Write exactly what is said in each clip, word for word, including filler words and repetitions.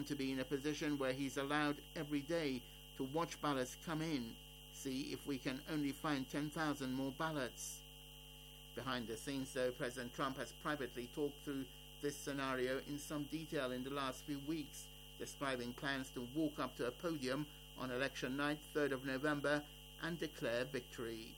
to be in a position where he's allowed every day to watch ballots come in, see if we can only find ten thousand more ballots. Behind the scenes, though, President Trump has privately talked through this scenario in some detail in the last few weeks, describing plans to walk up to a podium on election night, third of November, and declare victory.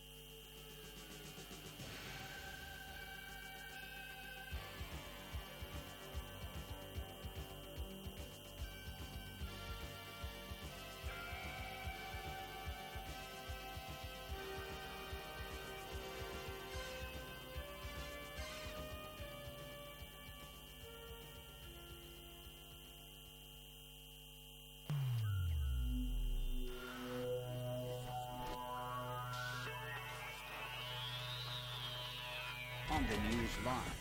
On the News Live.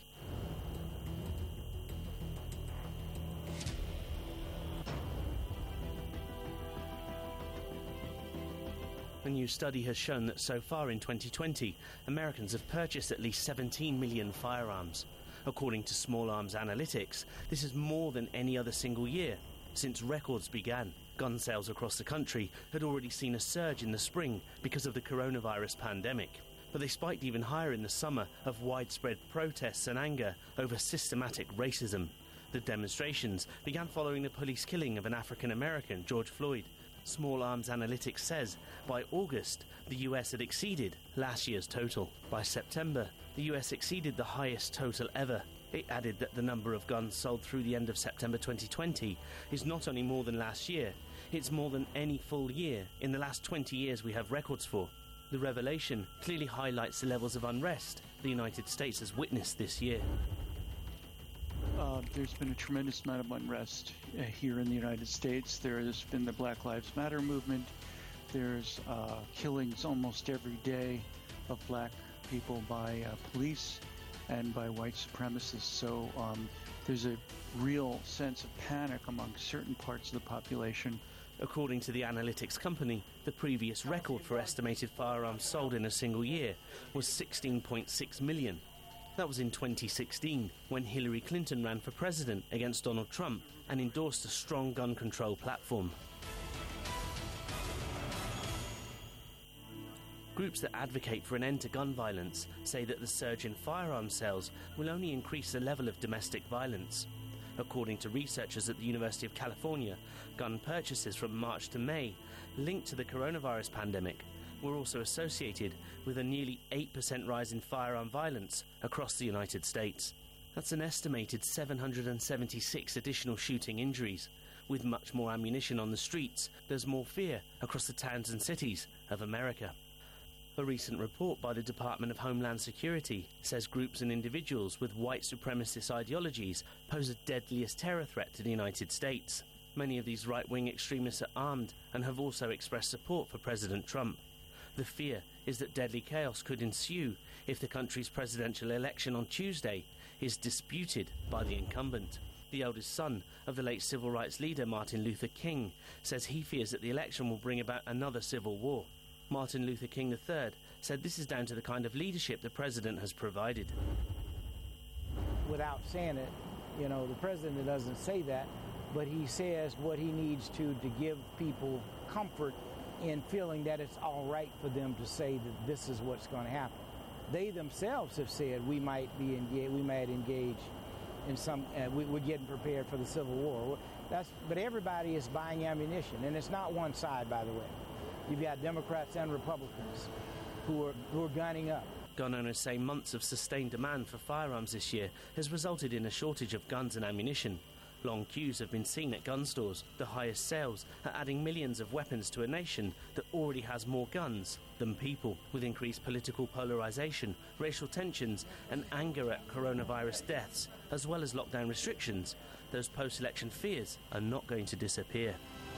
A new study has shown that so far in twenty twenty, Americans have purchased at least seventeen million firearms. According to Small Arms Analytics, this is more than any other single year since records began. Gun sales across the country had already seen a surge in the spring because of the coronavirus pandemic. But they spiked even higher in the summer of widespread protests and anger over systematic racism. The demonstrations began following the police killing of an African-American, George Floyd. Small Arms Analytics says by August, the U S had exceeded last year's total. By September, the U S exceeded the highest total ever. It added that the number of guns sold through the end of September twenty twenty is not only more than last year, it's more than any full year in the last twenty years we have records for. The revelation clearly highlights the levels of unrest the United States has witnessed this year. Uh, there's been a tremendous amount of unrest uh, here in the United States. There has been the Black Lives Matter movement. There's uh, killings almost every day of black people by uh, police and by white supremacists. So um, there's a real sense of panic among certain parts of the population. According to the analytics company, the previous record for estimated firearms sold in a single year was sixteen point six million. That was in twenty sixteen, when Hillary Clinton ran for president against Donald Trump and endorsed a strong gun control platform. Groups that advocate for an end to gun violence say that the surge in firearms sales will only increase the level of domestic violence. According to researchers at the University of California, gun purchases from March to May, linked to the coronavirus pandemic, were also associated with a nearly eight percent rise in firearm violence across the United States. That's an estimated seven hundred seventy-six additional shooting injuries. With much more ammunition on the streets, there's more fear across the towns and cities of America. A recent report by the Department of Homeland Security says groups and individuals with white supremacist ideologies pose a deadliest terror threat to the United States. Many of these right-wing extremists are armed and have also expressed support for President Trump. The fear is that deadly chaos could ensue if the country's presidential election on Tuesday is disputed by the incumbent. The eldest son of the late civil rights leader Martin Luther King says he fears that the election will bring about another civil war. Martin Luther King the third said this is down to the kind of leadership the president has provided. Without saying it, you know, the president doesn't say that, but he says what he needs to to give people comfort in feeling that it's all right for them to say that this is what's going to happen. They themselves have said we might be engaged, we might engage in some, uh, we, we're getting prepared for the Civil War. That's, but everybody is buying ammunition, and it's not one side, by the way. You've got Democrats and Republicans who are who are gunning up. Gun owners say months of sustained demand for firearms this year has resulted in a shortage of guns and ammunition. Long queues have been seen at gun stores. The highest sales are adding millions of weapons to a nation that already has more guns than people. With increased political polarisation, racial tensions and anger at coronavirus deaths, as well as lockdown restrictions, those post-election fears are not going to disappear.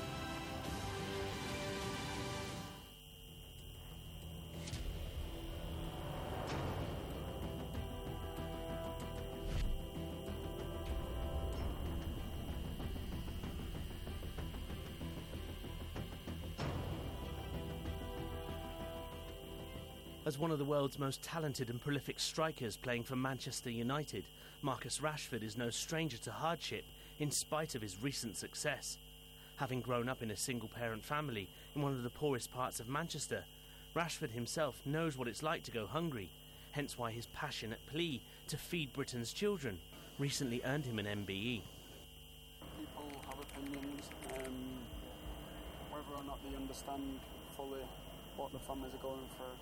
As one of the world's most talented and prolific strikers playing for Manchester United, Marcus Rashford is no stranger to hardship in spite of his recent success. Having grown up in a single-parent family in one of the poorest parts of Manchester, Rashford himself knows what it's like to go hungry, hence why his passionate plea to feed Britain's children recently earned him an M B E. People have opinions, um, whether or not they understand fully what the families are going through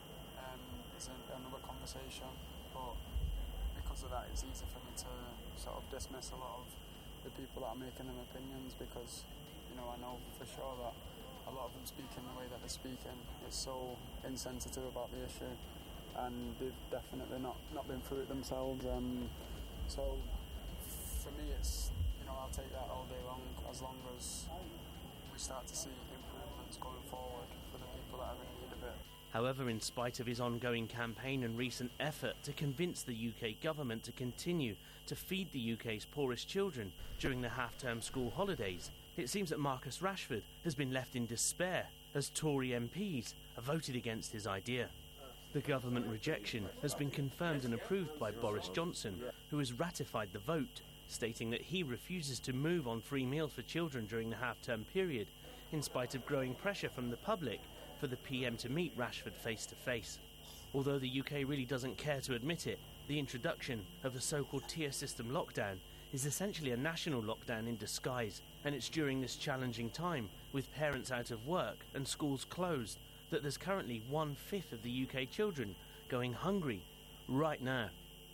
um, is another conversation, but because of that it's easy for me to sort of dismiss a lot of the people that are making them opinions, because you know I know for sure that a lot of them speaking the way that they're speaking is so insensitive about the issue, and they've definitely not, not been through it themselves. Um, so for me it's, you know, I'll take that all day long as long as we start to see improvements going forward for the people that are in need of it. However, in spite of his ongoing campaign and recent effort to convince the U K government to continue to feed the U K's poorest children during the half-term school holidays, it seems that Marcus Rashford has been left in despair as Tory M Ps have voted against his idea. The government rejection has been confirmed and approved by Boris Johnson, who has ratified the vote, stating that he refuses to move on free meals for children during the half-term period, in spite of growing pressure from the public for the P M to meet Rashford face-to-face. Although the U K really doesn't care to admit it, the introduction of the so-called tier system lockdown is essentially a national lockdown in disguise, and it's during this challenging time, with parents out of work and schools closed, that there's currently one-fifth of the U K children going hungry right now.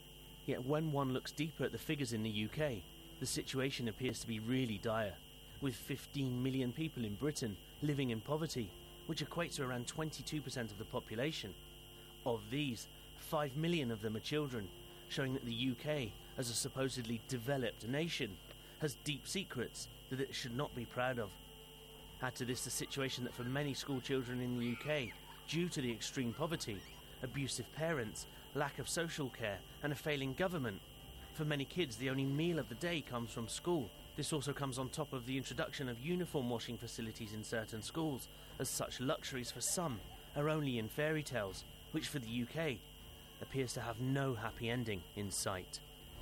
Yet when one looks deeper at the figures in the U K, the situation appears to be really dire, with fifteen million people in Britain living in poverty, which equates to around twenty-two percent of the population. Of these, five million of them are children, showing that the U K, as a supposedly developed nation, has deep secrets that it should not be proud of. Add to this the situation that for many school children in the U K, due to the extreme poverty, abusive parents, lack of social care and a failing government, for many kids the only meal of the day comes from school. This also comes on top of the introduction of uniform washing facilities in certain schools, as such luxuries for some are only in fairy tales, which for the U K appears to have no happy ending in sight.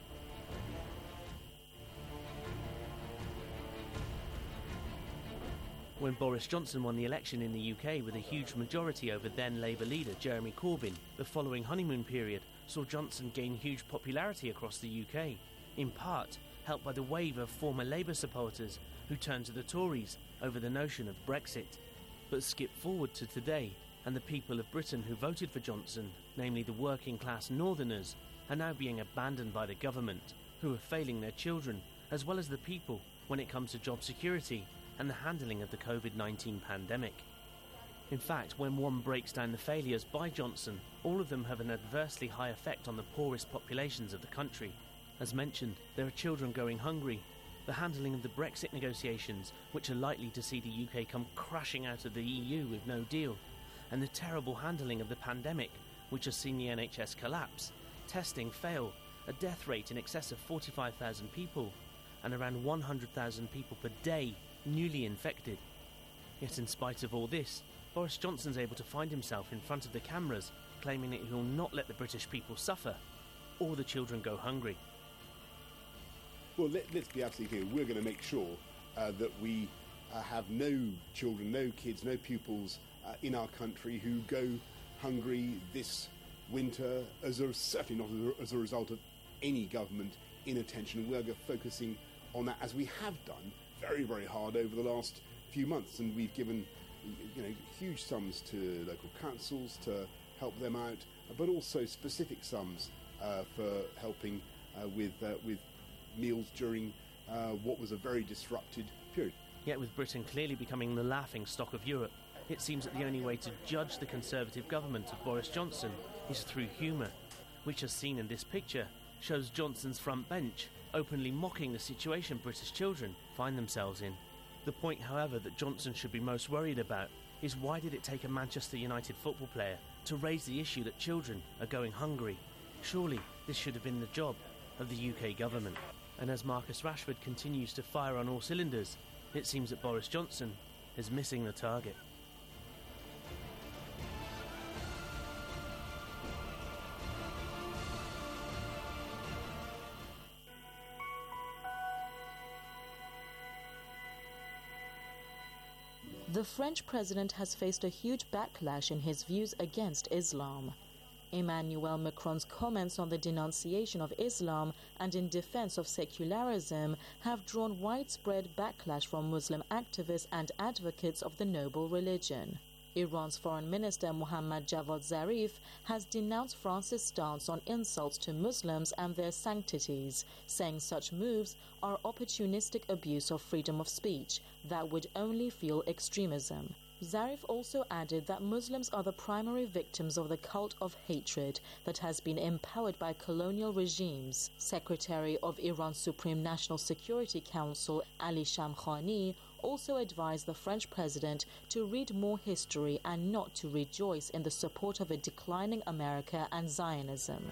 When Boris Johnson won the election in the U K with a huge majority over then Labour leader Jeremy Corbyn, the following honeymoon period saw Johnson gain huge popularity across the U K, in part helped by the wave of former Labour supporters who turned to the Tories over the notion of Brexit. But skip forward to today, and the people of Britain who voted for Johnson, namely the working class northerners, are now being abandoned by the government, who are failing their children, as well as the people when it comes to job security and the handling of the covid nineteen pandemic. In fact, when one breaks down the failures by Johnson, all of them have an adversely high effect on the poorest populations of the country. As mentioned, there are children going hungry, the handling of the Brexit negotiations, which are likely to see the U K come crashing out of the E U with no deal, and the terrible handling of the pandemic, which has seen the N H S collapse, testing fail, a death rate in excess of forty-five thousand people, and around one hundred thousand people per day newly infected. Yet in spite of all this, Boris Johnson's able to find himself in front of the cameras, claiming that he will not let the British people suffer, or the children go hungry. Well, let, let's be absolutely clear. We're going to make sure uh, that we uh, have no children, no kids, no pupils uh, in our country who go hungry this winter, as a, certainly not as a result of any government inattention. We're focusing on that, as we have done very, very hard over the last few months, and we've given, you know, huge sums to local councils to help them out, but also specific sums uh, for helping uh, with uh, with meals during uh, what was a very disrupted period. Yet with Britain clearly becoming the laughing stock of Europe, it seems that the only way to judge the Conservative government of Boris Johnson is through humour, which, as seen in this picture, shows Johnson's front bench openly mocking the situation British children find themselves in. The point, however, that Johnson should be most worried about is why did it take a Manchester United football player to raise the issue that children are going hungry? Surely this should have been the job of the U K government. And as Marcus Rashford continues to fire on all cylinders, it seems that Boris Johnson is missing the target. The French president has faced a huge backlash in his views against Islam. Emmanuel Macron's comments on the denunciation of Islam and in defense of secularism have drawn widespread backlash from Muslim activists and advocates of the noble religion. Iran's Foreign Minister Mohammad Javad Zarif has denounced France's stance on insults to Muslims and their sanctities, saying such moves are opportunistic abuse of freedom of speech that would only fuel extremism. Zarif also added that Muslims are the primary victims of the cult of hatred that has been empowered by colonial regimes. Secretary of Iran's Supreme National Security Council, Ali Shamkhani, also advised the French president to read more history and not to rejoice in the support of a declining America and Zionism.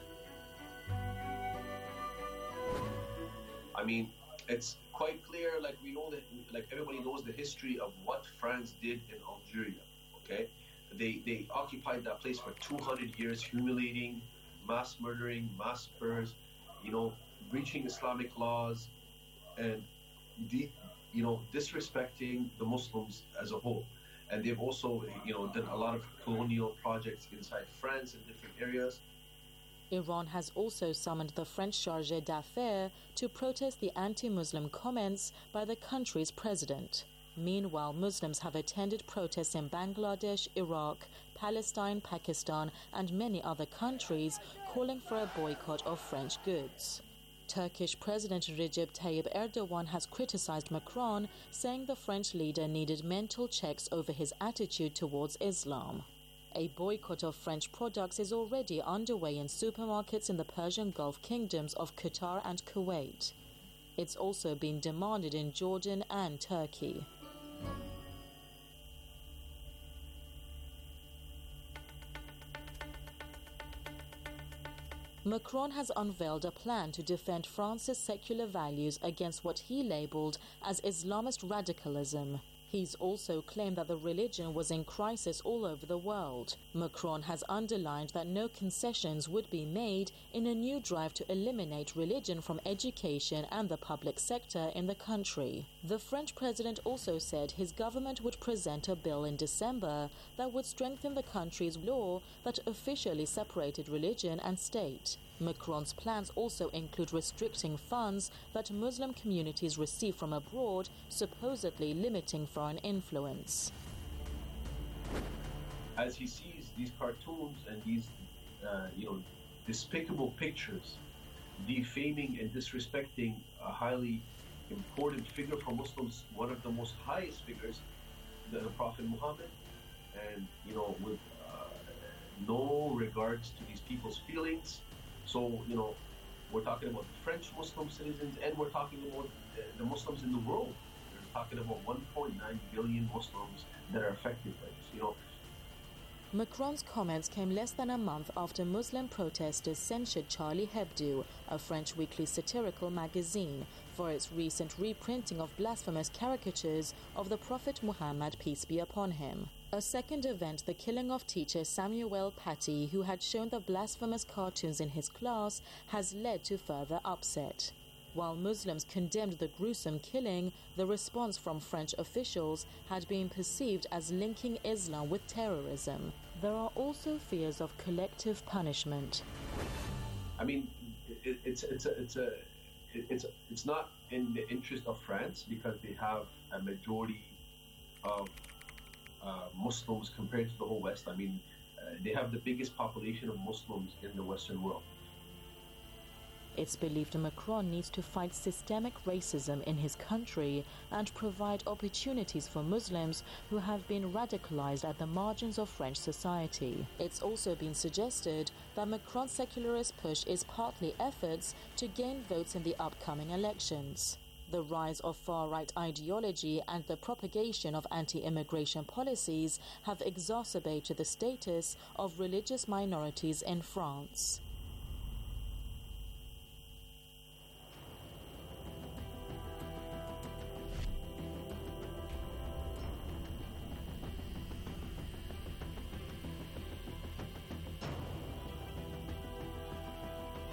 I mean, it's quite clear, like we know that, like everybody knows the history of what France did in Algeria, okay? They, they occupied that place for two hundred years, humiliating, mass murdering, massacres, you know, breaching Islamic laws, and the, you know, disrespecting the Muslims as a whole. And they've also, you know, done a lot of colonial projects inside France in different areas. Iran has also summoned the French chargé d'affaires to protest the anti-Muslim comments by the country's president. Meanwhile, Muslims have attended protests in Bangladesh, Iraq, Palestine, Pakistan, and many other countries, calling for a boycott of French goods. Turkish President Recep Tayyip Erdogan has criticized Macron, saying the French leader needed mental checks over his attitude towards Islam. A boycott of French products is already underway in supermarkets in the Persian Gulf kingdoms of Qatar and Kuwait. It's also been demanded in Jordan and Turkey. Macron has unveiled a plan to defend France's secular values against what he labelled as Islamist radicalism. He's also claimed that the religion was in crisis all over the world. Macron has underlined that no concessions would be made in a new drive to eliminate religion from education and the public sector in the country. The French president also said his government would present a bill in December that would strengthen the country's law that officially separated religion and state. Macron's plans also include restricting funds that Muslim communities receive from abroad, supposedly limiting foreign influence. As he sees these cartoons and these, uh, you know, despicable pictures defaming and disrespecting a highly important figure for Muslims, one of the most highest figures, the, the Prophet Muhammad, and, you know, with uh, no regards to these people's feelings. So, you know, we're talking about the French Muslim citizens, and we're talking about the Muslims in the world. We're talking about one point nine billion Muslims that are affected by this, you know. Macron's comments came less than a month after Muslim protesters censured Charlie Hebdo, a French weekly satirical magazine, for its recent reprinting of blasphemous caricatures of the Prophet Muhammad, peace be upon him. A second event, the killing of teacher Samuel Paty, who had shown the blasphemous cartoons in his class, has led to further upset. While Muslims condemned the gruesome killing, the response from French officials had been perceived as linking Islam with terrorism. There are also fears of collective punishment. I mean, it, it's it's a, it's a it's it's not in the interest of France because they have a majority of uh, Muslims compared to the whole West. I mean, uh, they have the biggest population of Muslims in the Western world. It's believed Macron needs to fight systemic racism in his country and provide opportunities for Muslims who have been radicalized at the margins of French society. It's also been suggested that Macron's secularist push is partly efforts to gain votes in the upcoming elections. The rise of far-right ideology and the propagation of anti-immigration policies have exacerbated the status of religious minorities in France.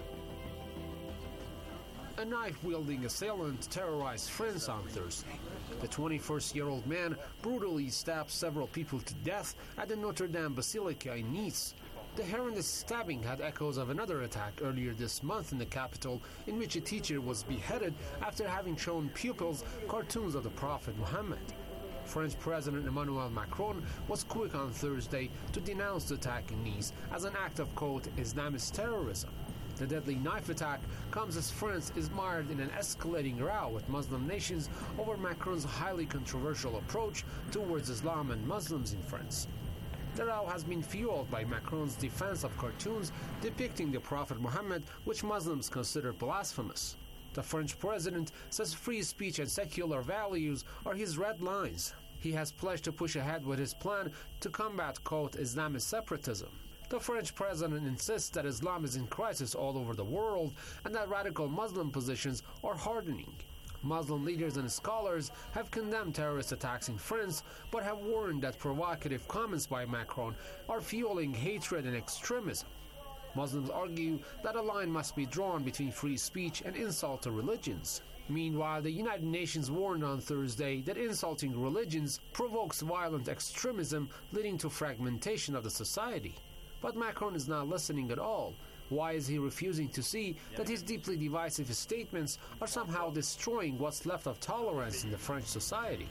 A knife-wielding assailant terrorized France on Thursday. The twenty-first-year-old man brutally stabbed several people to death at the Notre Dame Basilica in Nice. The horrendous stabbing had echoes of another attack earlier this month in the capital, in which a teacher was beheaded after having shown pupils cartoons of the Prophet Muhammad. French President Emmanuel Macron was quick on Thursday to denounce the attack in Nice as an act of, quote, Islamist terrorism. The deadly knife attack comes as France is mired in an escalating row with Muslim nations over Macron's highly controversial approach towards Islam and Muslims in France. The row has been fueled by Macron's defense of cartoons depicting the Prophet Muhammad, which Muslims consider blasphemous. The French president says free speech and secular values are his red lines. He has pledged to push ahead with his plan to combat, quote, Islamist separatism. The French president insists that Islam is in crisis all over the world and that radical Muslim positions are hardening. Muslim leaders and scholars have condemned terrorist attacks in France, but have warned that provocative comments by Macron are fueling hatred and extremism. Muslims argue that a line must be drawn between free speech and insult to religions. Meanwhile, the United Nations warned on Thursday that insulting religions provokes violent extremism, leading to fragmentation of the society. But Macron is not listening at all. Why is he refusing to see that his deeply divisive statements are somehow destroying what's left of tolerance in the French society?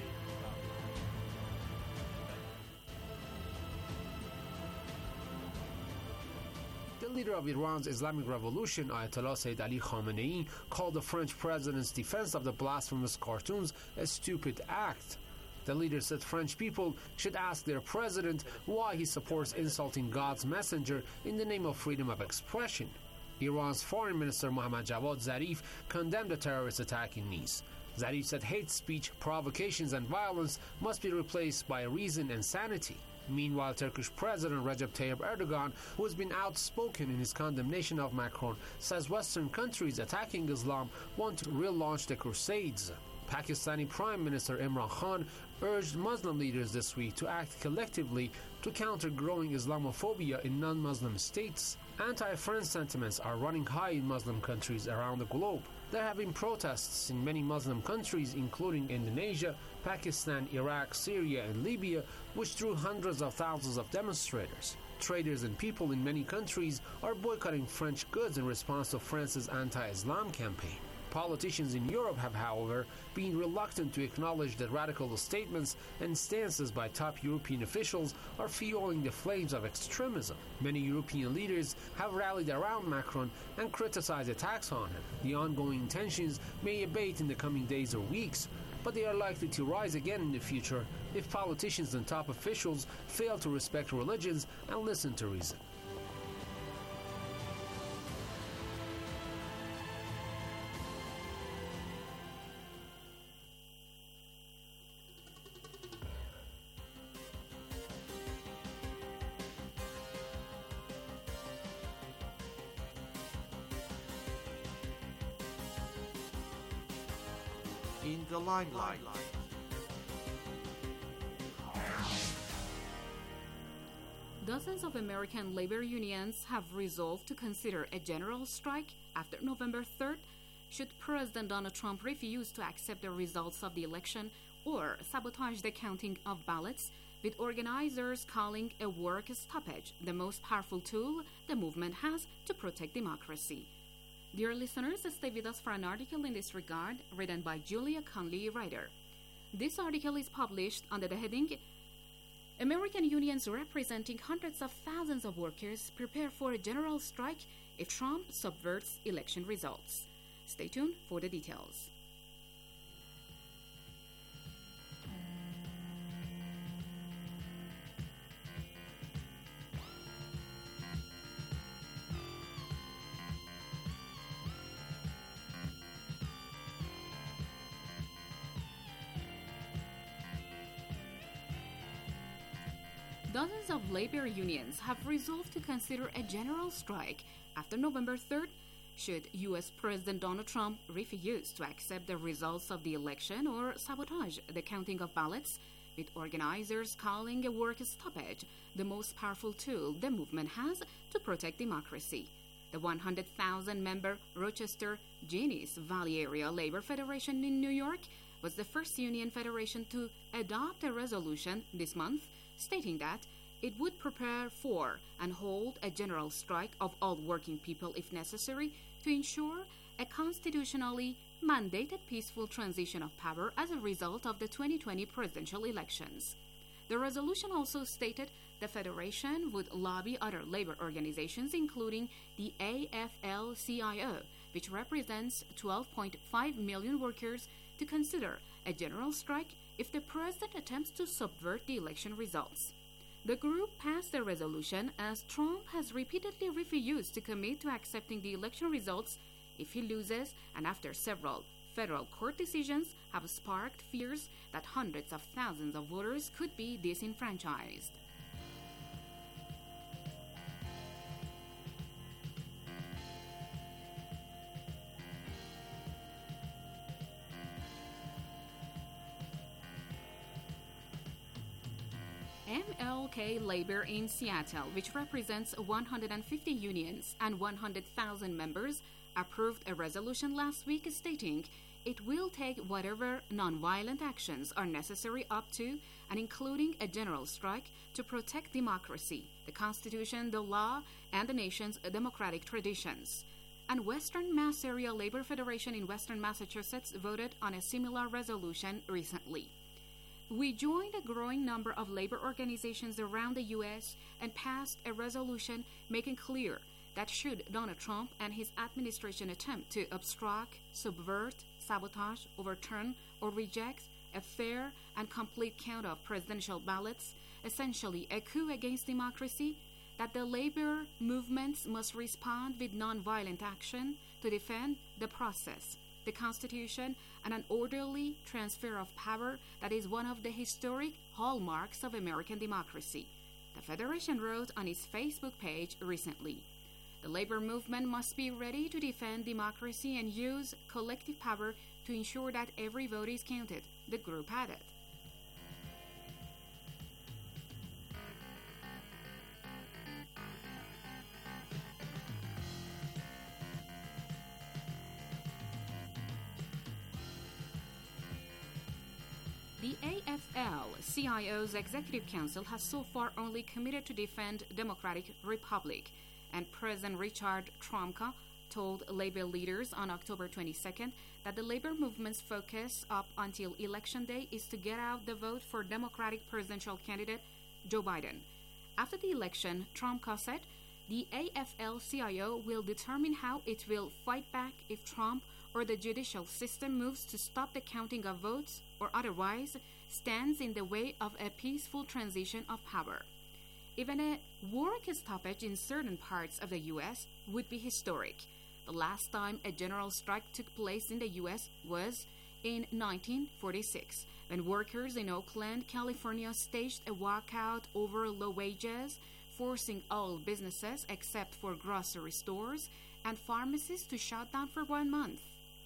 The leader of Iran's Islamic Revolution, Ayatollah Sayyid Ali Khamenei, called the French president's defense of the blasphemous cartoons a stupid act. The leader said French people should ask their president why he supports insulting God's messenger in the name of freedom of expression. Iran's Foreign Minister Mohammad Javad Zarif condemned the terrorist attack in Nice. Zarif said hate speech, provocations and violence must be replaced by reason and sanity. Meanwhile, Turkish President Recep Tayyip Erdogan, who has been outspoken in his condemnation of Macron, says Western countries attacking Islam want to relaunch the Crusades. Pakistani Prime Minister Imran Khan urged Muslim leaders this week to act collectively to counter growing Islamophobia in non-Muslim states. Anti-France sentiments are running high in Muslim countries around the globe. There have been protests in many Muslim countries, including Indonesia, Pakistan, Iraq, Syria, and Libya, which drew hundreds of thousands of demonstrators. Traders and people in many countries are boycotting French goods in response to France's anti-Islam campaign. Politicians in Europe have, however, been reluctant to acknowledge that radical statements and stances by top European officials are fueling the flames of extremism. Many European leaders have rallied around Macron and criticized attacks on him. The ongoing tensions may abate in the coming days or weeks, but they are likely to rise again in the future if politicians and top officials fail to respect religions and listen to reason. In the limelight. Dozens of American labor unions have resolved to consider a general strike after November third should President Donald Trump refuse to accept the results of the election or sabotage the counting of ballots, with organizers calling a work stoppage the most powerful tool the movement has to protect democracy. Dear listeners, stay with us for an article in this regard written by Julia Conley, writer. This article is published under the heading American Unions Representing Hundreds of Thousands of Workers Prepare for a General Strike if Trump Subverts Election Results. Stay tuned for the details. Dozens of labor unions have resolved to consider a general strike after November third should U S President Donald Trump refuse to accept the results of the election or sabotage the counting of ballots, with organizers calling a work stoppage the most powerful tool the movement has to protect democracy. The one hundred thousand member Rochester Genesee Valley Area Labor Federation in New York was the first union federation to adopt a resolution this month stating that it would prepare for and hold a general strike of all working people if necessary to ensure a constitutionally mandated peaceful transition of power as a result of the twenty twenty presidential elections. The resolution also stated the Federation would lobby other labor organizations, including the A F L C I O, which represents twelve point five million workers, to consider a general strike if the president attempts to subvert the election results. The group passed a resolution as Trump has repeatedly refused to commit to accepting the election results if he loses, and after several federal court decisions have sparked fears that hundreds of thousands of voters could be disenfranchised. M L K Labor in Seattle, which represents one hundred fifty unions and one hundred thousand members, approved a resolution last week stating it will take whatever nonviolent actions are necessary up to and including a general strike to protect democracy, the Constitution, the law, and the nation's democratic traditions. And Western Mass Area Labor Federation in Western Massachusetts voted on a similar resolution recently. We joined a growing number of labor organizations around the U S and passed a resolution making clear that should Donald Trump and his administration attempt to obstruct, subvert, sabotage, overturn, or reject a fair and complete count of presidential ballots, essentially a coup against democracy, that the labor movements must respond with nonviolent action to defend the process, the Constitution, and an orderly transfer of power that is one of the historic hallmarks of American democracy, the Federation wrote on its Facebook page recently. The labor movement must be ready to defend democracy and use collective power to ensure that every vote is counted, the group added. The A F L C I O's Executive Council has so far only committed to defend Democratic Republic, and President Richard Trumka told labor leaders on October twenty-second that the labor movement's focus up until Election Day is to get out the vote for Democratic presidential candidate Joe Biden. After the election, Trumka said, the A F L C I O will determine how it will fight back if Trump or the judicial system moves to stop the counting of votes or otherwise stands in the way of a peaceful transition of power. Even a work stoppage in certain parts of the U S would be historic. The last time a general strike took place in the U S was in nineteen forty-six, when workers in Oakland, California staged a walkout over low wages, forcing all businesses except for grocery stores and pharmacies to shut down for one month.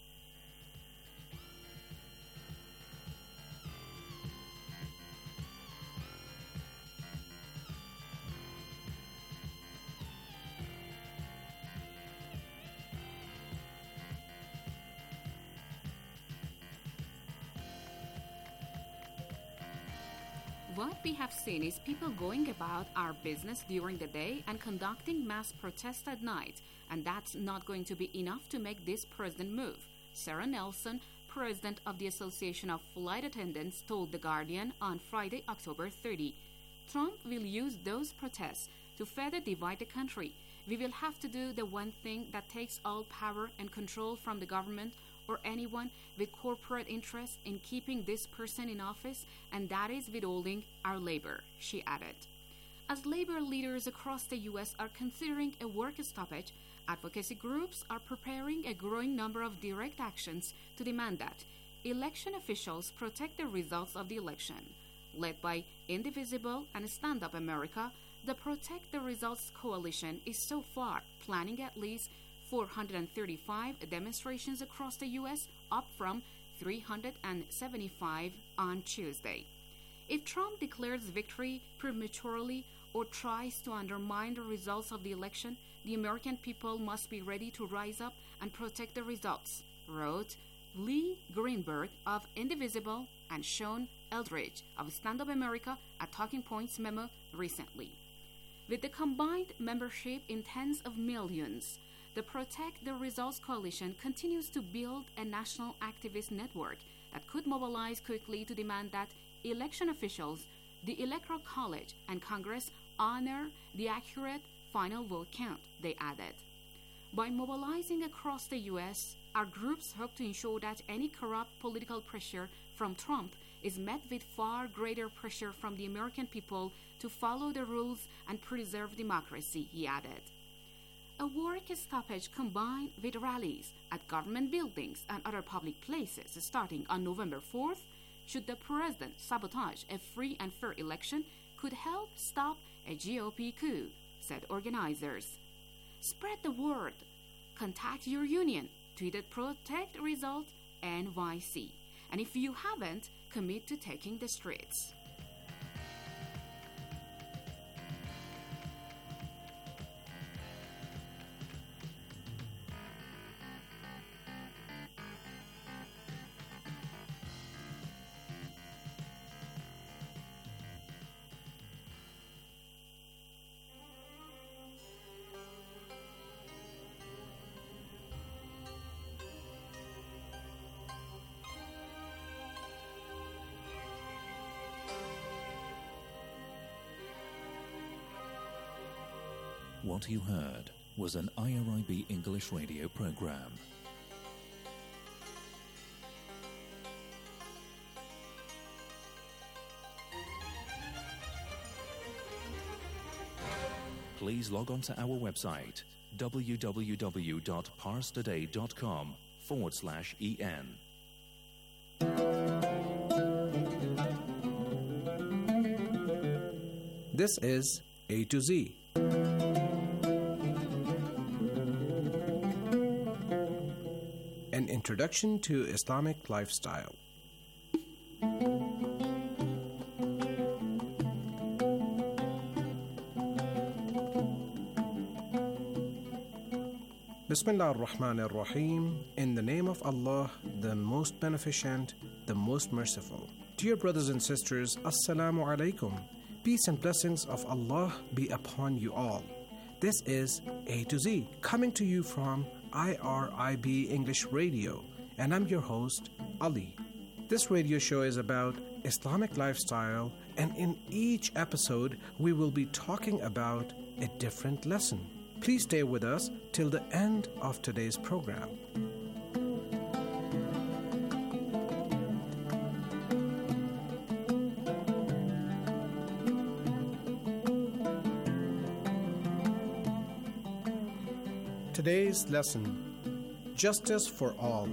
What we have seen is people going about our business during the day and conducting mass protests at night, and that's not going to be enough to make this president move, Sarah Nelson, president of the Association of Flight Attendants, told The Guardian on Friday, October thirtieth. Trump will use those protests to further divide the country. We will have to do the one thing that takes all power and control from the government or anyone with corporate interest in keeping this person in office, and that is withholding our labor, she added. As labor leaders across the U S are considering a work stoppage, advocacy groups are preparing a growing number of direct actions to demand that election officials protect the results of the election. Led by Indivisible and Stand Up America, the Protect the Results Coalition is so far planning at least four hundred thirty-five demonstrations across the U S, up from three hundred seventy-five on Tuesday. If Trump declares victory prematurely or tries to undermine the results of the election, the American people must be ready to rise up and protect the results, wrote Lee Greenberg of Indivisible and Sean Eldridge of Stand Up America at Talking Points Memo recently. With the combined membership in tens of millions, the Protect the Results Coalition continues to build a national activist network that could mobilize quickly to demand that election officials, the Electoral College, and Congress honor the accurate final vote count, they added. By mobilizing across the U S, our groups hope to ensure that any corrupt political pressure from Trump is met with far greater pressure from the American people to follow the rules and preserve democracy, he added. A work stoppage combined with rallies at government buildings and other public places starting on November fourth, should the president sabotage a free and fair election, could help stop a G O P coup, said organizers. Spread the word. Contact your union, tweeted Protect Result N Y C. And if you haven't, commit to taking the streets. What you heard was an I R I B English radio program. Please log on to our website www.parstoday.com forward slash en. This is A to Z. An introduction to Islamic lifestyle. Bismillah ar-Rahman ar-Rahim. In the name of Allah, the most beneficent, the most merciful. Dear brothers and sisters, Assalamu alaikum. Peace and blessings of Allah be upon you all. This is A to Z, coming to you from I R I B English Radio, and I'm your host, Ali. This radio show is about Islamic lifestyle, and in each episode, we will be talking about a different lesson. Please stay with us till the end of today's program. Today's lesson, Justice for All.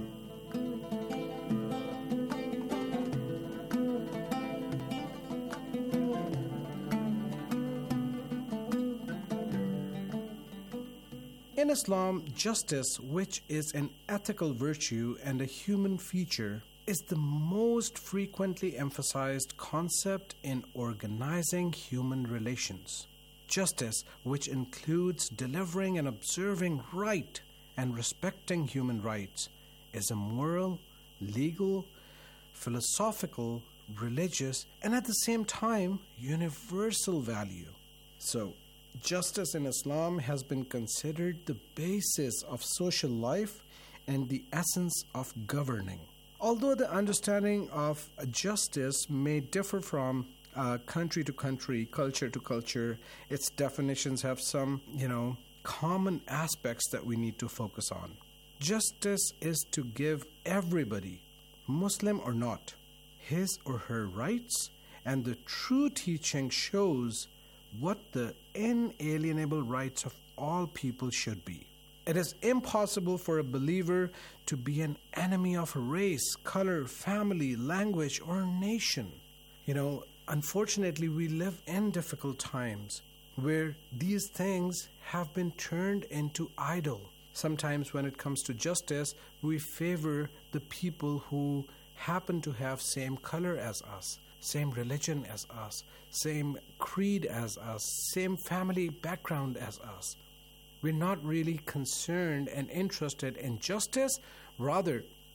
In Islam, justice, which is an ethical virtue and a human feature, is the most frequently emphasized concept in organizing human relations. Justice, which includes delivering and observing right and respecting human rights, is a moral, legal, philosophical, religious, and at the same time, universal value. So, justice in Islam has been considered the basis of social life and the essence of governing. Although the understanding of justice may differ from uh, country to country, culture to culture, its definitions have some, you know, common aspects that we need to focus on. Justice is to give everybody, Muslim or not, his or her rights, and the true teaching shows what the inalienable rights of all people should be. It is impossible for a believer to be an enemy of a race, color, family, language, or nation. You know, unfortunately, we live in difficult times where these things have been turned into idol. Sometimes when it comes to justice, we favor the people who happen to have same color as us, same religion as us, same creed as us, same family background as us. We're not really concerned and interested in justice. Rather,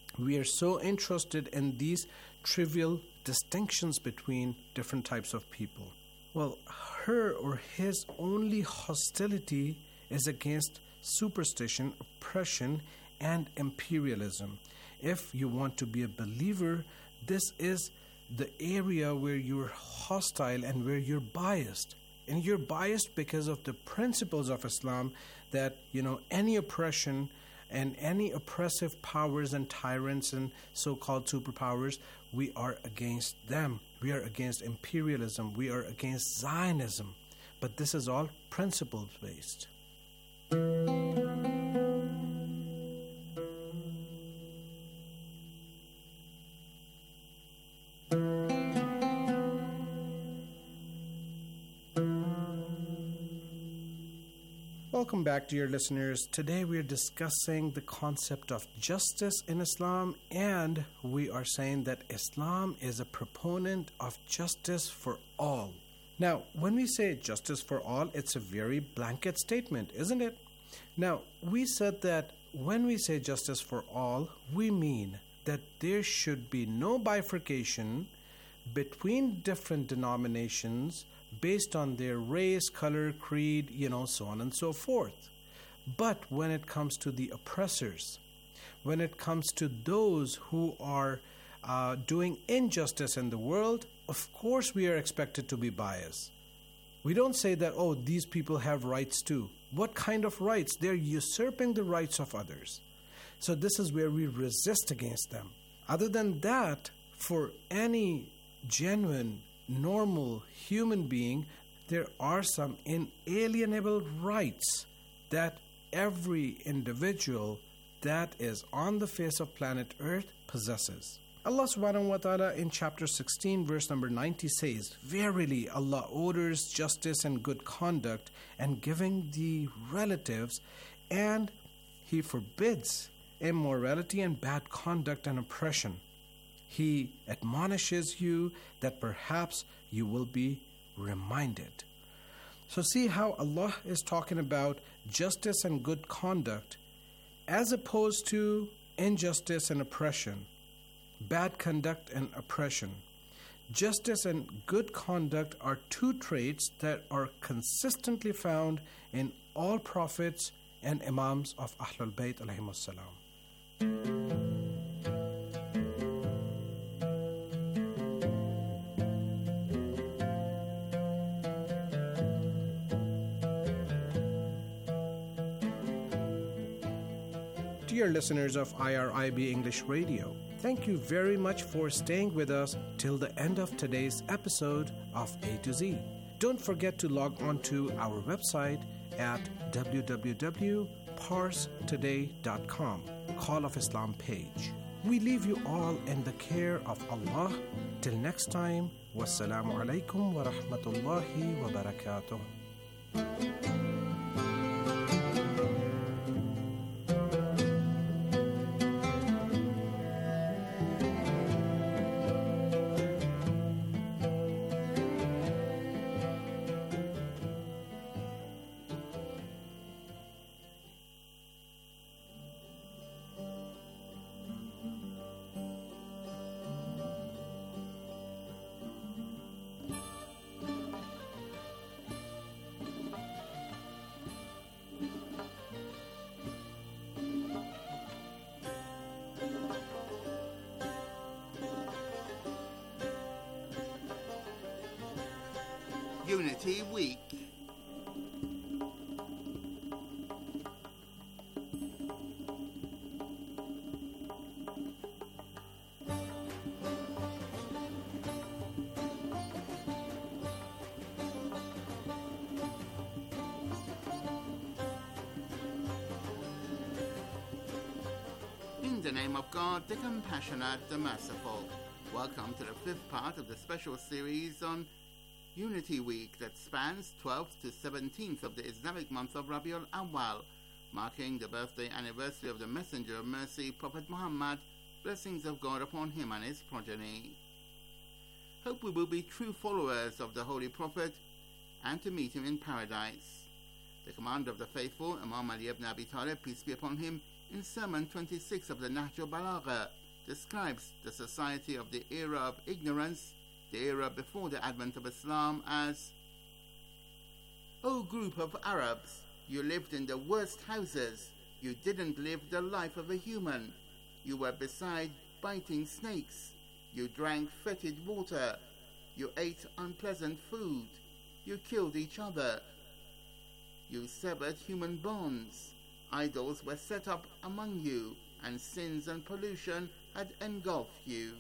We are so interested in these trivial distinctions between different types of people. Well, her or his only hostility is against superstition, oppression, and imperialism. If you want to be a believer, this is the area where you're hostile and where you're biased. And you're biased because of the principles of Islam that, you know, any oppression and any oppressive powers and tyrants and so-called superpowers, we are against them. We are against imperialism. We are against Zionism. But this is all principles-based. Welcome back, dear listeners. Today we are discussing the concept of justice in Islam, and we are saying that Islam is a proponent of justice for all. Now, when we say justice for all, it's a very blanket statement, isn't it? Now, we said that when we say justice for all, we mean that there should be no bifurcation between different denominations based on their race, color, creed, you know, so on and so forth. But when it comes to the oppressors, when it comes to those who are uh, doing injustice in the world, of course we are expected to be biased. We don't say that, oh, these people have rights too. What kind of rights? They're usurping the rights of others. So this is where we resist against them. Other than that, for any genuine normal human being, there are some inalienable rights that every individual that is on the face of planet Earth possesses. Allah subhanahu wa ta'ala in chapter sixteen verse number ninety says, "Verily Allah orders justice and good conduct and giving the relatives, and He forbids immorality and bad conduct and oppression. He admonishes you that perhaps you will be reminded." So see how Allah is talking about justice and good conduct as opposed to injustice and oppression, bad conduct and oppression. Justice and good conduct are two traits that are consistently found in all prophets and imams of Ahlul Bayt alayhimus salam. Dear listeners of I R I B English Radio, thank you very much for staying with us till the end of today's episode of A to Z. Don't forget to log on to our website at w w w dot pars today dot com, Call of Islam page. We leave you all in the care of Allah. Till next time, wassalamu alaikum wa rahmatullahi wa barakatuh. Unity Week. In the name of God, the compassionate, the merciful. Welcome to the fifth part of the special series on Unity Week that spans twelfth to seventeenth of the Islamic month of Rabiul Awwal, marking the birthday anniversary of the Messenger of Mercy, Prophet Muhammad, blessings of God upon him and his progeny. Hope we will be true followers of the Holy Prophet and to meet him in paradise. The commander of the faithful, Imam Ali ibn Abi Talib, peace be upon him, in Sermon twenty-six of the Nahj al-Balagha, describes the society of the era of ignorance, the era before the advent of Islam, as, "O group of Arabs, you lived in the worst houses. You didn't live the life of a human. You were beside biting snakes. You drank fetid water. You ate unpleasant food. You killed each other. You severed human bonds. Idols were set up among you, and sins and pollution had engulfed you."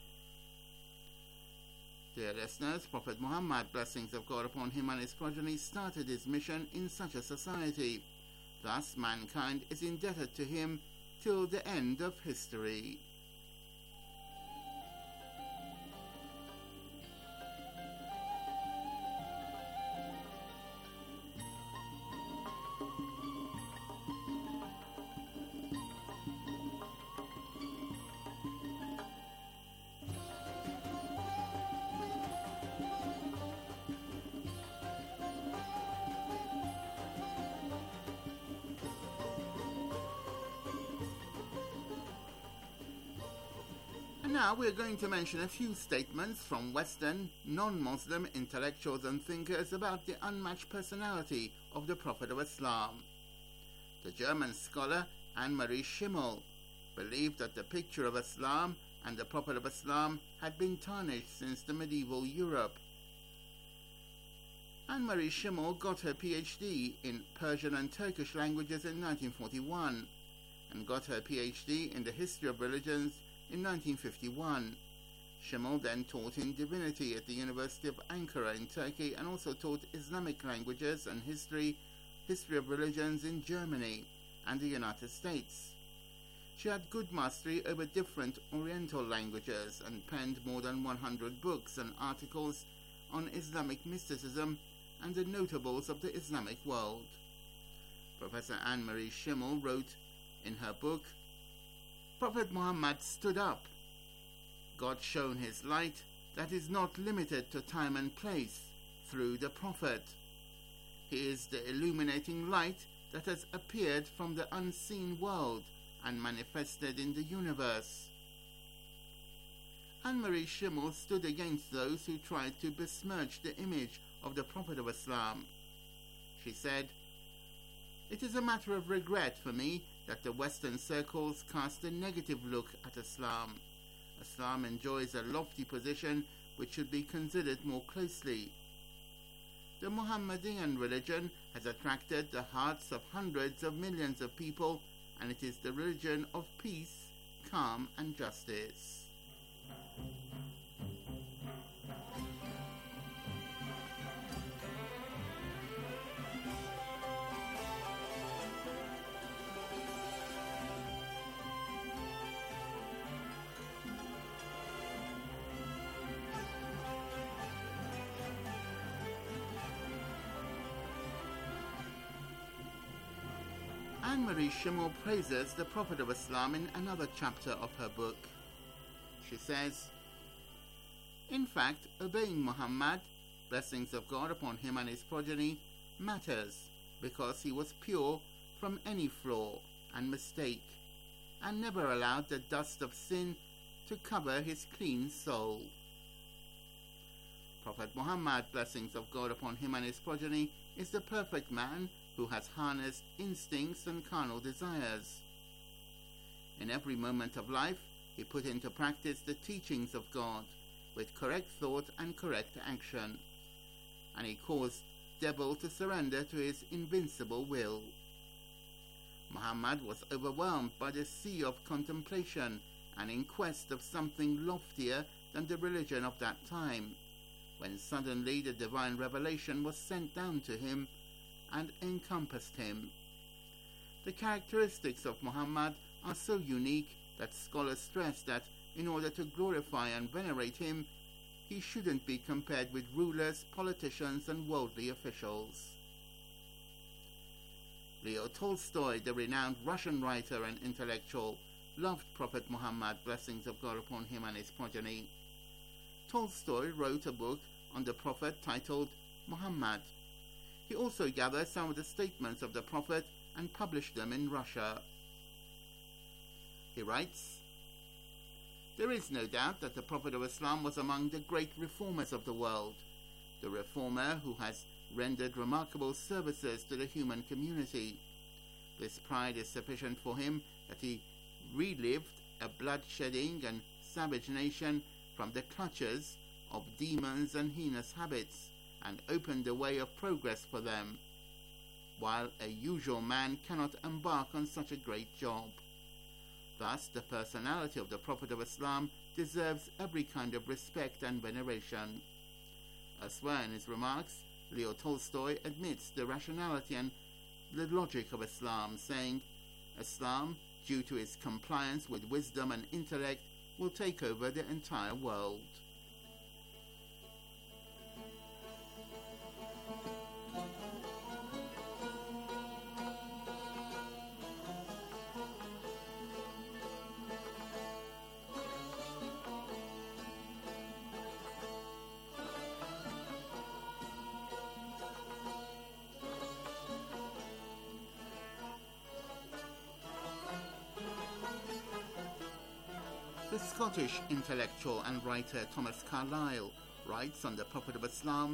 Dear listeners, Prophet Muhammad, blessings of God upon him and his progeny, started his mission in such a society. Thus, mankind is indebted to him till the end of history. Now we're going to mention a few statements from Western, non-Muslim intellectuals and thinkers about the unmatched personality of the Prophet of Islam. The German scholar Anne-Marie Schimmel believed that the picture of Islam and the Prophet of Islam had been tarnished since the medieval Europe. Anne-Marie Schimmel got her PhD in Persian and Turkish languages in nineteen forty-one and got her PhD in the history of religions in nineteen fifty-one. Schimmel then taught in divinity at the University of Ankara in Turkey and also taught Islamic languages and history, history of religions in Germany and the United States. She had good mastery over different Oriental languages and penned more than one hundred books and articles on Islamic mysticism and the notables of the Islamic world. Professor Anne-Marie Schimmel wrote in her book, "Prophet Muhammad stood up. God shone his light that is not limited to time and place through the Prophet. He is the illuminating light that has appeared from the unseen world and manifested in the universe." Anne-Marie Schimmel stood against those who tried to besmirch the image of the Prophet of Islam. She said, "It is a matter of regret for me that the Western circles cast a negative look at Islam. Islam enjoys a lofty position which should be considered more closely. The Mohammedan religion has attracted the hearts of hundreds of millions of people, and it is the religion of peace, calm, and justice." Anne-Marie Schimmel praises the Prophet of Islam in another chapter of her book. She says, "In fact, obeying Muhammad, blessings of God upon him and his progeny, matters because he was pure from any flaw and mistake, and never allowed the dust of sin to cover his clean soul. Prophet Muhammad, blessings of God upon him and his progeny, is the perfect man who has harnessed instincts and carnal desires. In every moment of life, he put into practice the teachings of God with correct thought and correct action, and he caused devil to surrender to his invincible will. Muhammad was overwhelmed by the sea of contemplation and in quest of something loftier than the religion of that time, when suddenly the divine revelation was sent down to him and encompassed him. The characteristics of Muhammad are so unique that scholars stress that in order to glorify and venerate him, he shouldn't be compared with rulers, politicians, and worldly officials. Leo Tolstoy, the renowned Russian writer and intellectual, loved Prophet Muhammad, blessings of God upon him and his progeny. Tolstoy wrote a book on the Prophet titled Muhammad. He also gathered some of the statements of the Prophet and published them in Russia. He writes, There is no doubt that the Prophet of Islam was among the great reformers of the world, the reformer who has rendered remarkable services to the human community. This pride is sufficient for him that he relived a bloodshedding and savage nation from the clutches of demons and heinous habits, and opened the way of progress for them, while a usual man cannot embark on such a great job. Thus, the personality of the Prophet of Islam deserves every kind of respect and veneration. Elsewhere in his remarks, Leo Tolstoy admits the rationality and the logic of Islam, saying, Islam, due to its compliance with wisdom and intellect, will take over the entire world. The Scottish intellectual and writer Thomas Carlyle writes on the Prophet of Islam,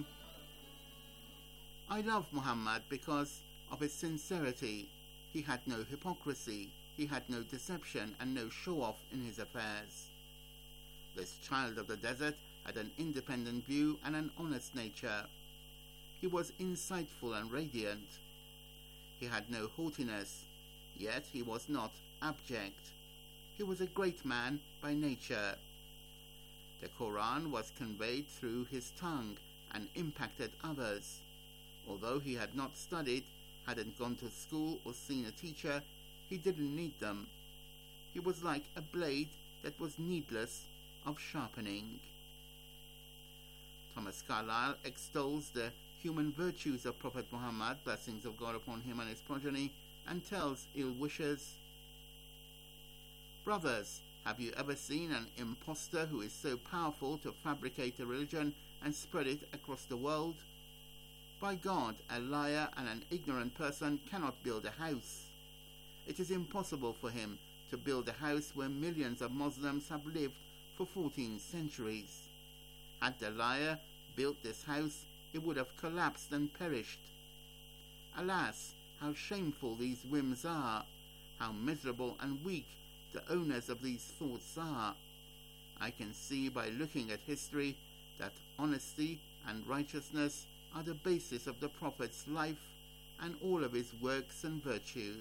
I love Muhammad because of his sincerity. He had no hypocrisy, he had no deception and no show-off in his affairs. This child of the desert had an independent view and an honest nature. He was insightful and radiant. He had no haughtiness, yet he was not abject. He was a great man by nature. The Quran was conveyed through his tongue and impacted others. Although he had not studied, hadn't gone to school or seen a teacher, he didn't need them. He was like a blade that was needless of sharpening. Thomas Carlyle extols the human virtues of Prophet Muhammad, blessings of God upon him and his progeny, and tells ill-wishers, Brothers, have you ever seen an impostor who is so powerful to fabricate a religion and spread it across the world? By God, a liar and an ignorant person cannot build a house. It is impossible for him to build a house where millions of Muslims have lived for fourteen centuries. Had the liar built this house, it would have collapsed and perished. Alas, how shameful these whims are, how miserable and weak the owners of these thoughts are. I can see by looking at history that honesty and righteousness are the basis of the Prophet's life and all of his works and virtues.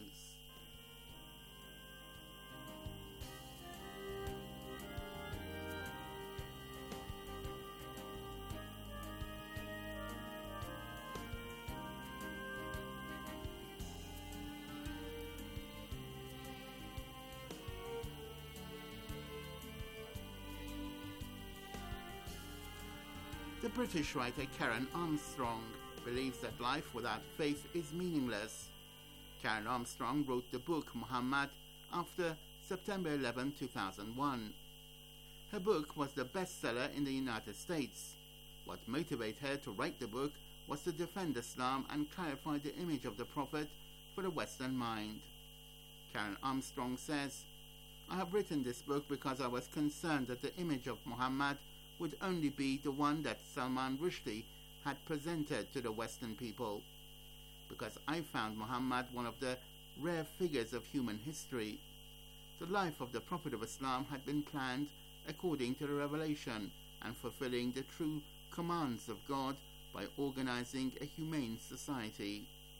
The British writer Karen Armstrong believes that life without faith is meaningless. Karen Armstrong wrote the book Muhammad after September eleventh, two thousand one. Her book was the bestseller in the United States. What motivated her to write the book was to defend Islam and clarify the image of the Prophet for the Western mind. Karen Armstrong says, I have written this book because I was concerned that the image of Muhammad would only be the one that Salman Rushdie had presented to the Western people, because I found Muhammad one of the rare figures of human history. The life of the Prophet of Islam had been planned according to the revelation and fulfilling the true commands of God by organizing a humane society.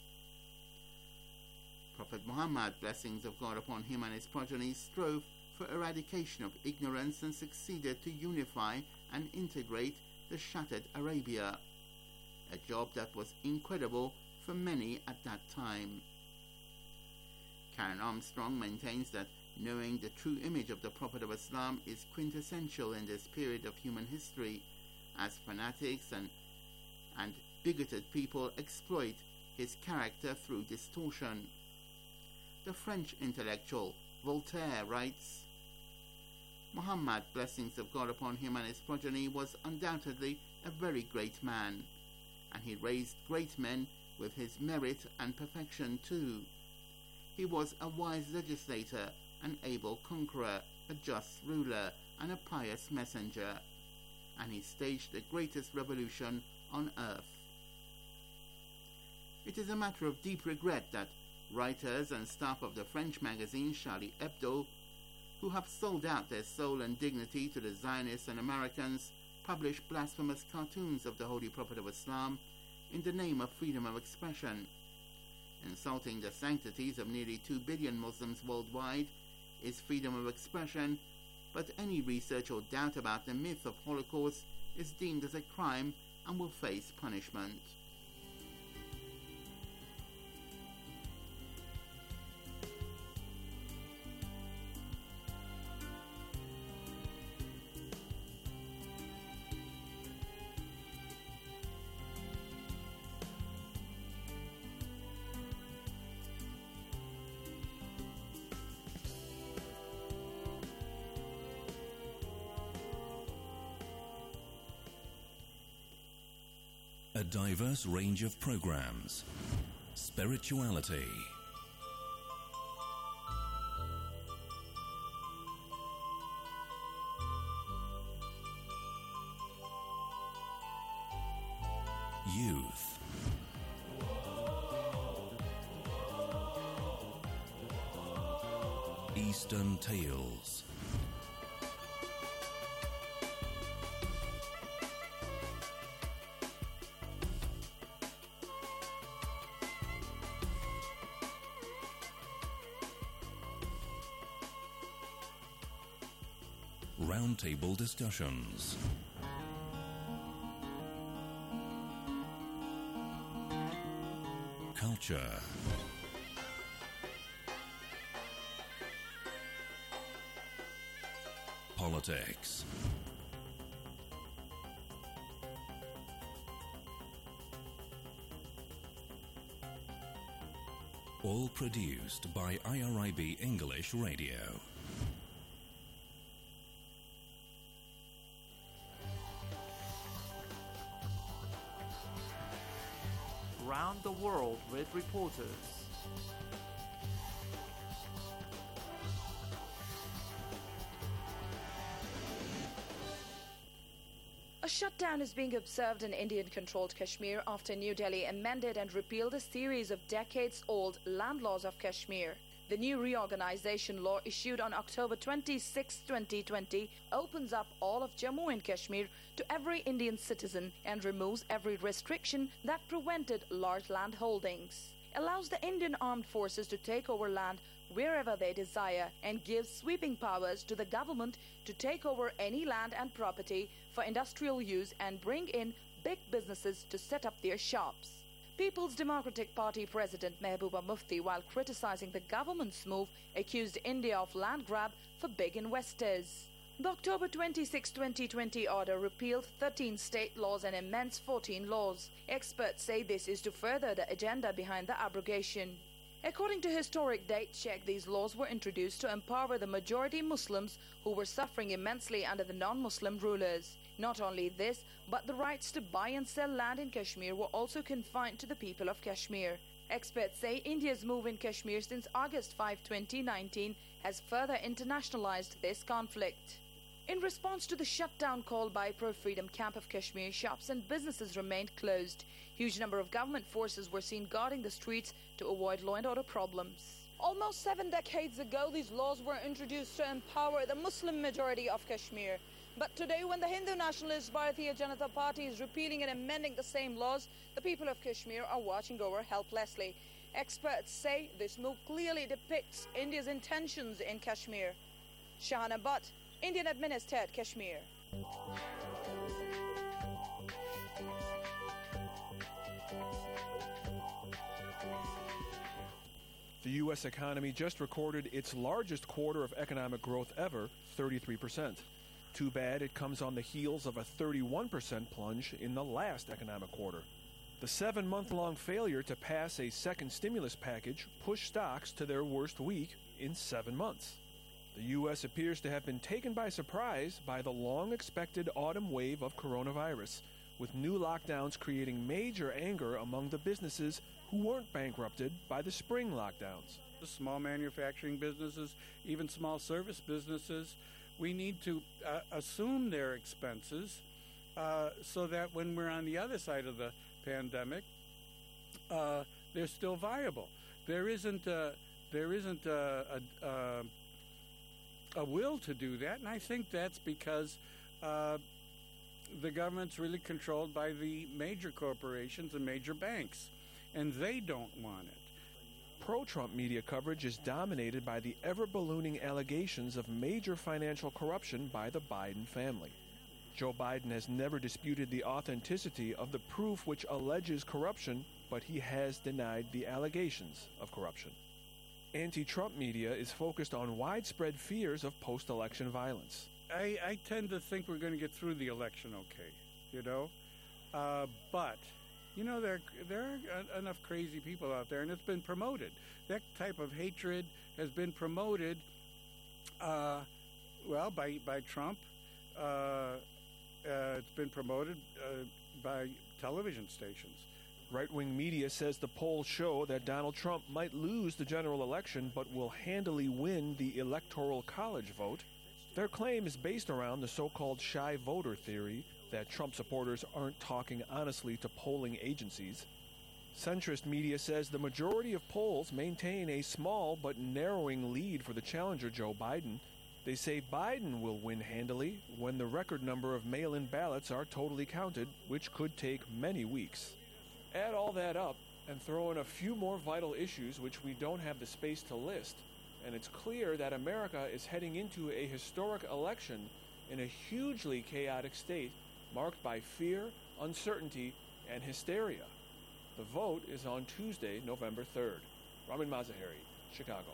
Prophet Muhammad, blessings of God upon him and his progeny, strove for eradication of ignorance and succeeded to unify and integrate the shattered Arabia, a job that was incredible for many at that time. Karen Armstrong maintains that knowing the true image of the Prophet of Islam is quintessential in this period of human history, as fanatics and, and bigoted people exploit his character through distortion. The French intellectual Voltaire writes, Muhammad, blessings of God upon him and his progeny, was undoubtedly a very great man, and he raised great men with his merit and perfection too. He was a wise legislator, an able conqueror, a just ruler and a pious messenger, and he staged the greatest revolution on earth. It is a matter of deep regret that writers and staff of the French magazine Charlie Hebdo, who have sold out their soul and dignity to the Zionists and Americans, publish blasphemous cartoons of the Holy Prophet of Islam in the name of freedom of expression. Insulting the sanctities of nearly two billion Muslims worldwide is freedom of expression, but any research or doubt about the myth of Holocaust is deemed as a crime and will face punishment. A diverse range of programs, spirituality, youth, Eastern Tales, roundtable discussions, culture, politics, all produced by I R I B English Radio. Round the world with reporters. A shutdown is being observed in Indian-controlled Kashmir after New Delhi amended and repealed a series of decades-old land laws of Kashmir. The new reorganization law issued on October twenty-sixth, twenty twenty opens up all of Jammu and Kashmir to every Indian citizen and removes every restriction that prevented large land holdings, allows the Indian armed forces to take over land wherever they desire, and gives sweeping powers to the government to take over any land and property for industrial use and bring in big businesses to set up their shops. People's Democratic Party President Mehbooba Mufti, while criticizing the government's move, accused India of land grab for big investors. The October twenty-sixth, twenty twenty order repealed thirteen state laws and amends fourteen laws. Experts say this is to further the agenda behind the abrogation. According to historic date check, these laws were introduced to empower the majority Muslims who were suffering immensely under the non-Muslim rulers. Not only this, but the rights to buy and sell land in Kashmir were also confined to the people of Kashmir. Experts say India's move in Kashmir since August fifth, twenty nineteen has further internationalized this conflict. In response to the shutdown called by Pro-Freedom Camp of Kashmir, shops and businesses remained closed. Huge number of government forces were seen guarding the streets to avoid law and order problems. Almost seven decades ago, these laws were introduced to empower the Muslim majority of Kashmir. But today, when the Hindu nationalist Bharatiya Janata Party is repealing and amending the same laws, the people of Kashmir are watching over helplessly. Experts say this move clearly depicts India's intentions in Kashmir. Shahana Butt, Indian-administered Kashmir. The U S economy just recorded its largest quarter of economic growth ever, thirty-three percent. Too bad it comes on the heels of a thirty-one percent plunge in the last economic quarter. The seven-month-long failure to pass a second stimulus package pushed stocks to their worst week in seven months. The U S appears to have been taken by surprise by the long-expected autumn wave of coronavirus, with new lockdowns creating major anger among the businesses who weren't bankrupted by the spring lockdowns. businesses, small manufacturing businesses, even small service businesses. We need to uh, assume their expenses uh, so that when we're on the other side of the pandemic, uh, they're still viable. There isn't a, there isn't a, a, a, a will to do that, and I think that's because uh, the government's really controlled by the major corporations and major banks, and they don't want it. Pro-Trump media coverage is dominated by the ever-ballooning allegations of major financial corruption by the Biden family. Joe Biden has never disputed the authenticity of the proof which alleges corruption, but he has denied the allegations of corruption. Anti-Trump media is focused on widespread fears of post-election violence. I, I tend to think we're going to get through the election okay, you know, uh, but... You know, there, there are enough crazy people out there, and it's been promoted. That type of hatred has been promoted, uh, well, by, by Trump. Uh, uh, it's been promoted uh, by television stations. Right-wing media says the polls show that Donald Trump might lose the general election, but will handily win the Electoral College vote. Their claim is based around the so-called shy voter theory, that Trump supporters aren't talking honestly to polling agencies. Centrist media says the majority of polls maintain a small but narrowing lead for the challenger Joe Biden. They say Biden will win handily when the record number of mail-in ballots are totally counted, which could take many weeks. Add all that up and throw in a few more vital issues which we don't have the space to list, and it's clear that America is heading into a historic election in a hugely chaotic state marked by fear, uncertainty, and hysteria. The vote is on Tuesday, November third. Ramin Mazaheri, Chicago.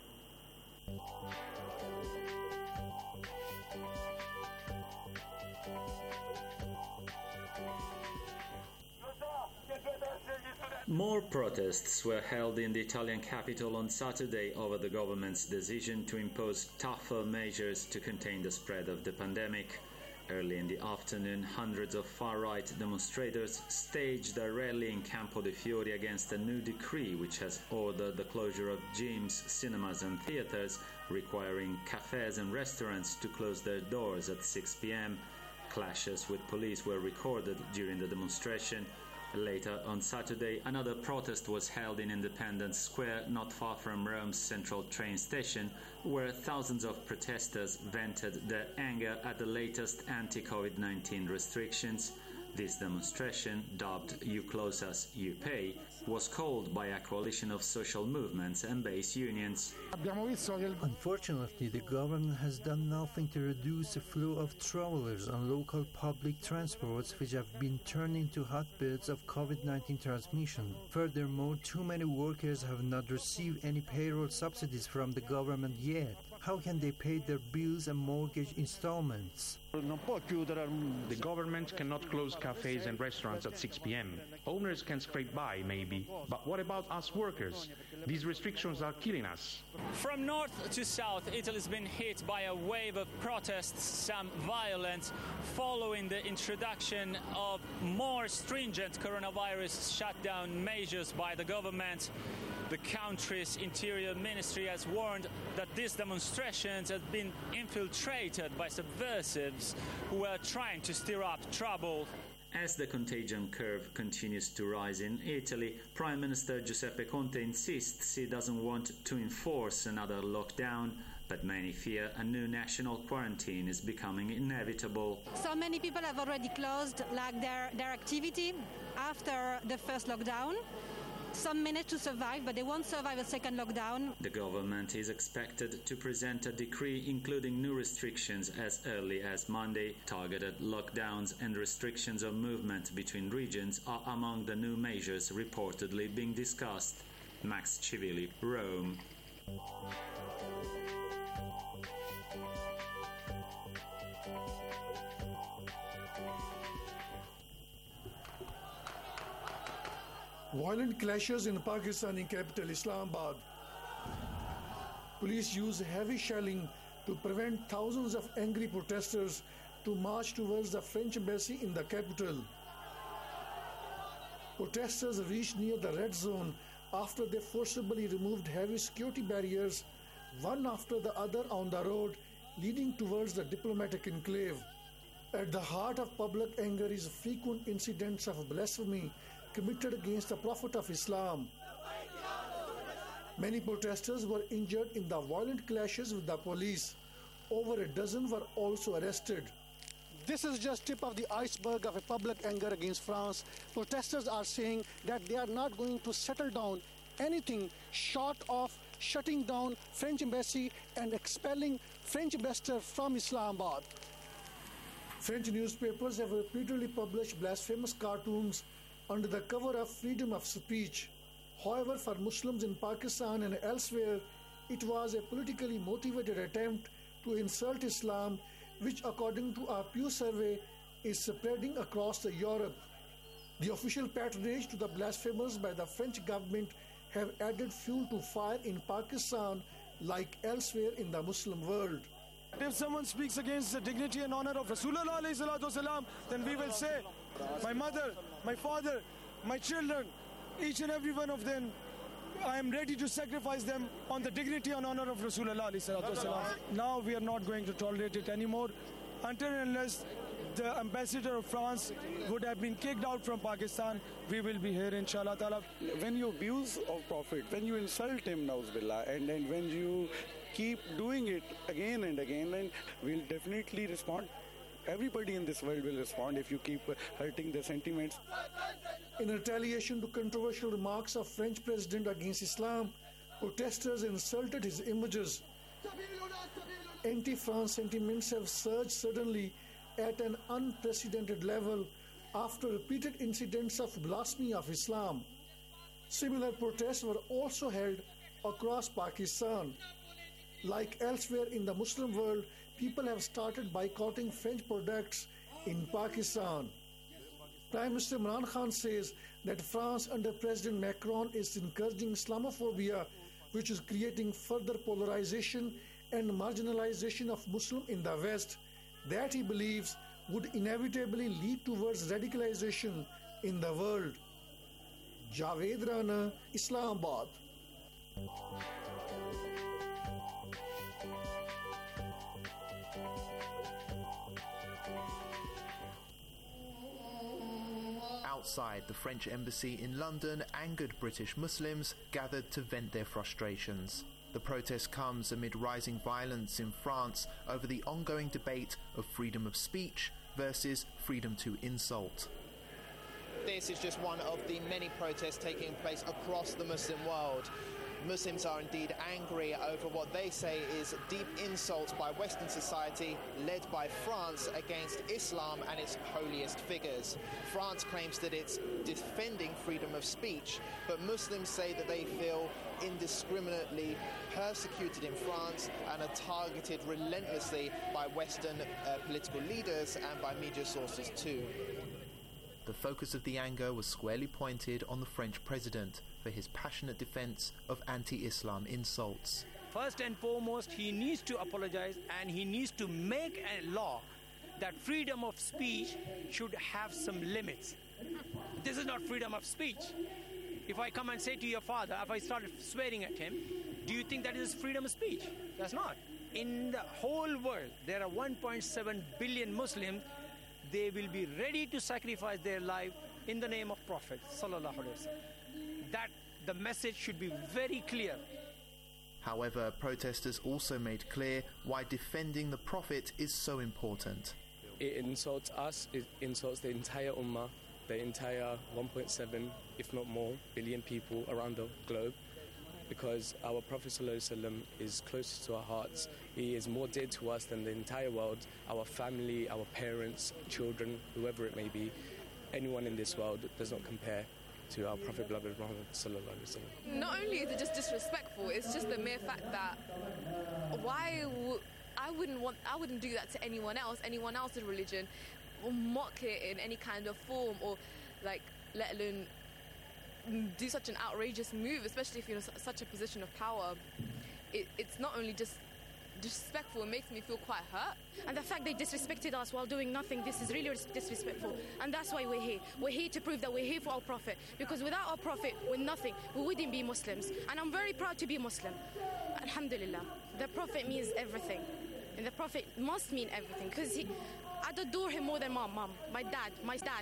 More protests were held in the Italian capital on Saturday over the government's decision to impose tougher measures to contain the spread of the pandemic. Early in the afternoon, hundreds of far-right demonstrators staged a rally in Campo de Fiori against a new decree which has ordered the closure of gyms, cinemas and theaters, requiring cafes and restaurants to close their doors at six p m Clashes with police were recorded during the demonstration. Later on Saturday, another protest was held in Independence Square, not far from Rome's central train station, where thousands of protesters vented their anger at the latest anti-COVID nineteen restrictions. This demonstration, dubbed You Close Us, You Pay, was called by a coalition of social movements and base unions. Unfortunately, the government has done nothing to reduce the flow of travelers on local public transports, which have been turned into hotbeds of COVID nineteen transmission. Furthermore, too many workers have not received any payroll subsidies from the government yet. How can they pay their bills and mortgage installments? The government cannot close cafes and restaurants at six p m Owners can scrape by, maybe. But what about us workers? These restrictions are killing us. From north to south, Italy's been hit by a wave of protests, some violent, following the introduction of more stringent coronavirus shutdown measures by the government. The country's interior ministry has warned that these demonstrations have been infiltrated by subversives who are trying to stir up trouble. As the contagion curve continues to rise in Italy, Prime Minister Giuseppe Conte insists he doesn't want to enforce another lockdown, but many fear a new national quarantine is becoming inevitable. So many people have already closed like their, their activity after the first lockdown. Some manage to survive, but they won't survive a second lockdown. The government is expected to present a decree including new restrictions as early as Monday. Targeted lockdowns and restrictions of movement between regions are among the new measures reportedly being discussed. Max Civilli, Rome. Violent clashes in Pakistani capital Islamabad. Police use heavy shelling to prevent thousands of angry protesters to march towards the French embassy in the capital. Protesters reached near the red zone after they forcibly removed heavy security barriers, one after the other on the road leading towards the diplomatic enclave. At the heart of public anger is frequent incidents of blasphemy committed against the Prophet of Islam. Many protesters were injured in the violent clashes with the police. Over a dozen were also arrested. This is just tip of the iceberg of a public anger against France. Protesters are saying that they are not going to settle down anything short of shutting down French embassy and expelling French ambassador from Islamabad. French newspapers have repeatedly published blasphemous cartoons under the cover of freedom of speech. However, for Muslims in Pakistan and elsewhere, it was a politically motivated attempt to insult Islam, which according to a Pew survey is spreading across the Europe. The official patronage to the blasphemers by the French government have added fuel to fire in Pakistan like elsewhere in the Muslim world. If someone speaks against the dignity and honor of Rasulullah, then we will say, my mother, my father, my children, each and every one of them, I am ready to sacrifice them on the dignity and honor of Rasulullah. Now we are not going to tolerate it anymore until and unless the ambassador of France would have been kicked out from Pakistan. We will be here, inshallah ta'ala. When you abuse of Prophet, when you insult him, Nauzubillah, and then when you keep doing it again and again, then we'll definitely respond. Everybody in this world will respond if you keep hurting their sentiments. In retaliation to controversial remarks of French president against Islam, protesters insulted his images. Anti-France sentiments have surged suddenly at an unprecedented level after repeated incidents of blasphemy of Islam. Similar protests were also held across Pakistan. Like elsewhere in the Muslim world, people have started boycotting French products in Pakistan. Prime Minister Imran Khan says that France under President Macron is encouraging Islamophobia, which is creating further polarization and marginalization of Muslims in the West, that he believes would inevitably lead towards radicalization in the world. Javed Rana, Islamabad. Outside the French embassy in London, angered British Muslims gathered to vent their frustrations. The protest comes amid rising violence in France over the ongoing debate of freedom of speech versus freedom to insult. This is just one of the many protests taking place across the Muslim world. Muslims are indeed angry over what they say is deep insults by Western society led by France against Islam and its holiest figures. France claims that it's defending freedom of speech, but Muslims say that they feel indiscriminately persecuted in France and are targeted relentlessly by Western uh, political leaders and by media sources too. The focus of the anger was squarely pointed on the French president for his passionate defense of anti-Islam insults. First and foremost, he needs to apologize and he needs to make a law that freedom of speech should have some limits. This is not freedom of speech. If I come and say to your father, if I start swearing at him, do you think that is freedom of speech? That's not. In the whole world, there are one point seven billion Muslims. They will be ready to sacrifice their life in the name of Prophet sallallahu alaihi wasallam. That the message should be very clear. However, protesters also made clear why defending the Prophet is so important. It insults us, it insults the entire Ummah, the entire one point seven, if not more, billion people around the globe, because our Prophet ﷺ is closest to our hearts. He is more dear to us than the entire world, our family, our parents, children, whoever it may be. Anyone in this world does not compare to our Prophet beloved Muhammad ﷺ. Not only is it just disrespectful, it's just the mere fact that why w- I wouldn't want, I wouldn't do that to anyone else, anyone else's religion, or mock it in any kind of form, or like let alone do such an outrageous move, especially if you're in such a position of power. It, it's not only just disrespectful. It makes me feel quite hurt. And the fact they disrespected us while doing nothing, this is really disrespectful. And that's why we're here. We're here to prove that we're here for our Prophet. Because without our Prophet, we're nothing. We wouldn't be Muslims. And I'm very proud to be Muslim. Alhamdulillah. The Prophet means everything. And the Prophet must mean everything. Because I adore him more than my mom, my dad, my dad.